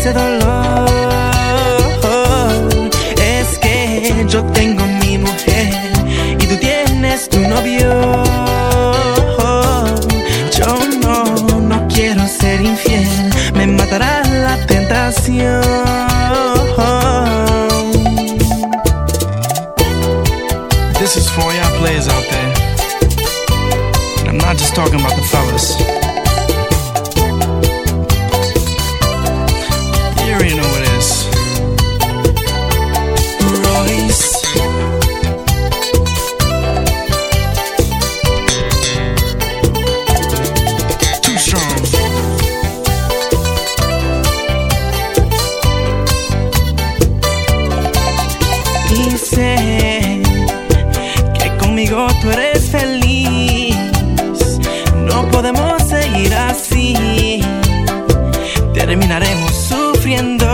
ese dolor. Es que yo tengo mi mujer y tú tienes tu novio. Yo no quiero ser infiel, me matará la tentación. This is for y'all players out there. And I'm not just talking about the fellas. You already know what it is. Royce. Too strong. Y sé que conmigo tú eres feliz. No podemos seguir así, terminaremos sufriendo.